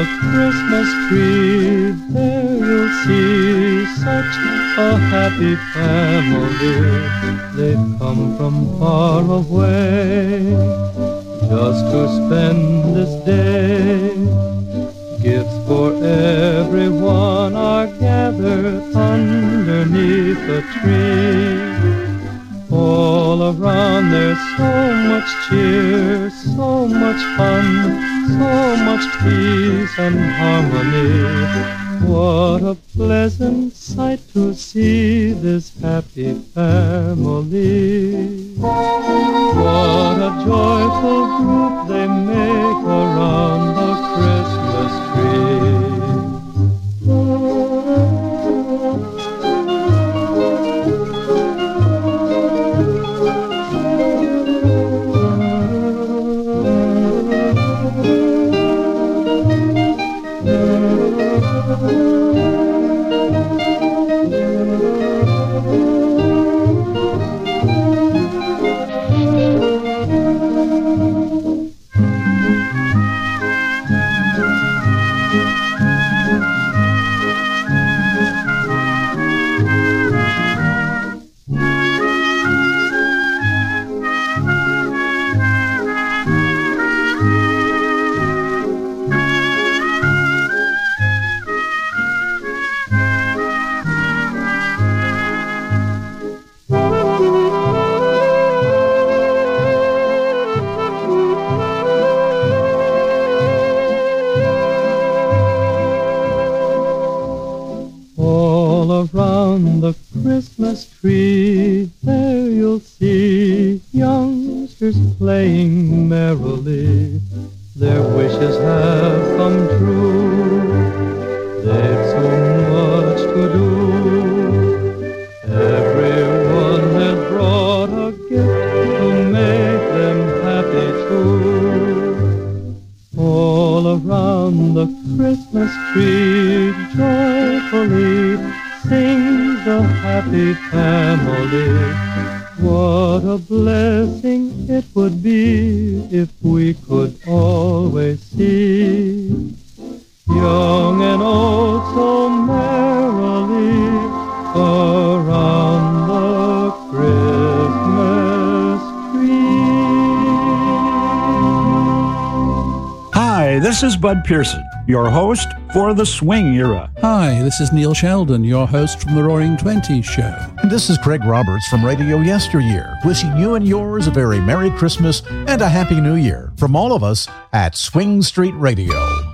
the Christmas tree, there you'll see such a happy family. They've come from far away just to spend this day. Gifts for everyone are gathered underneath the tree. All around there's so much cheer, so much fun, so much peace and harmony. What a pleasant sight to see this happy family. What a joyful group they make around the Christmas tree. Around the Christmas tree, there you'll see youngsters playing merrily. Their wishes have come true. They've so much to do. Everyone has brought a gift to make them happy too. All around the Christmas tree, joyfully sings the happy family. What a blessing it would be if we could always see young and old so merrily around the Christmas tree. Hi, this is Bud Pearson, your host for the Swing Era. Hi, this is Neil Sheldon, your host from the Roaring Twenties Show. This is Craig Roberts from Radio Yesteryear, wishing you and yours a very Merry Christmas and a Happy New Year from all of us at Swing Street Radio.